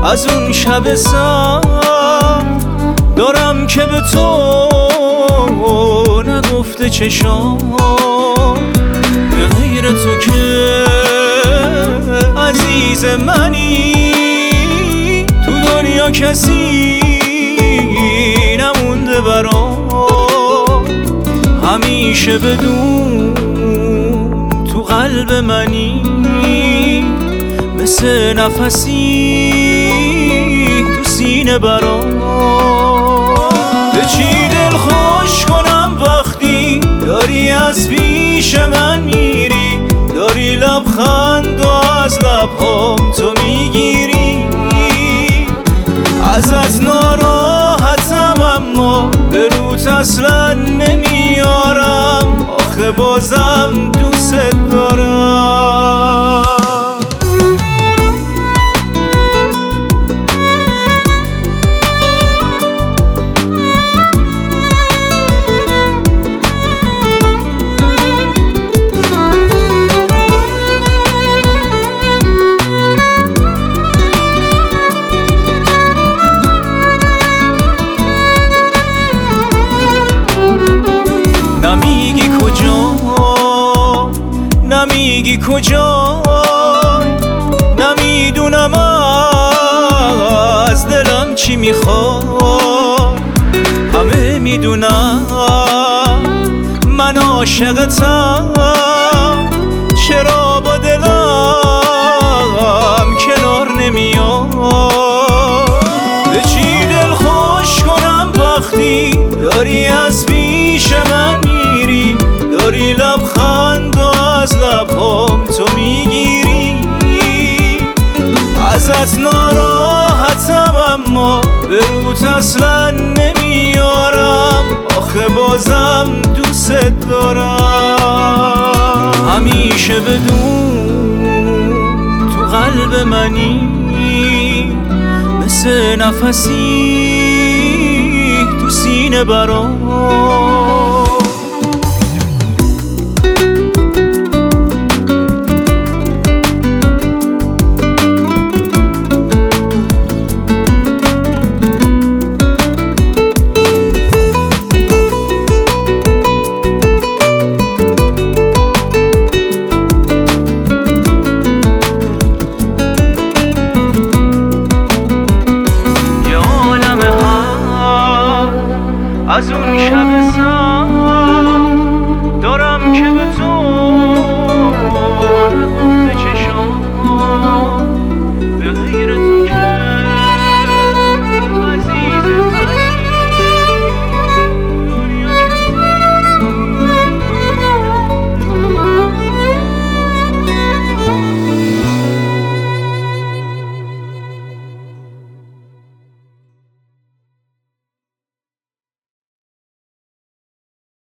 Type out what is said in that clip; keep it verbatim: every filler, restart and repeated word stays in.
از اون شب سر دارم که به تو نگفته چشام به غیر تو که عزیز منی تو دنیا کسی نمونده برام همیشه بدون تو قلب منی مثل نفسی تو سینه برام به چی دل خوش کنم وقتی داری از پیش من میری داری لبخند و از لبهام تو میگیری ازت ناراحتم اما به روت اصلا نمیارم آخه بازم دوست دارم نمیگی کجا نمیگی کجا نمیدونم از دلم چی میخواد همه میدونم من عاشقتم چرا با دلم کنار نمیاد به چی دل خوش کنم وقتی داری از پیش من میری داری لبخند و از لبهام تو میگیری ازت ناراحتم اما به روت اصلا نمیارم آخه بازم دوست دارم همیشه بدون تو قلب منی مثل نفسی تو سینه برام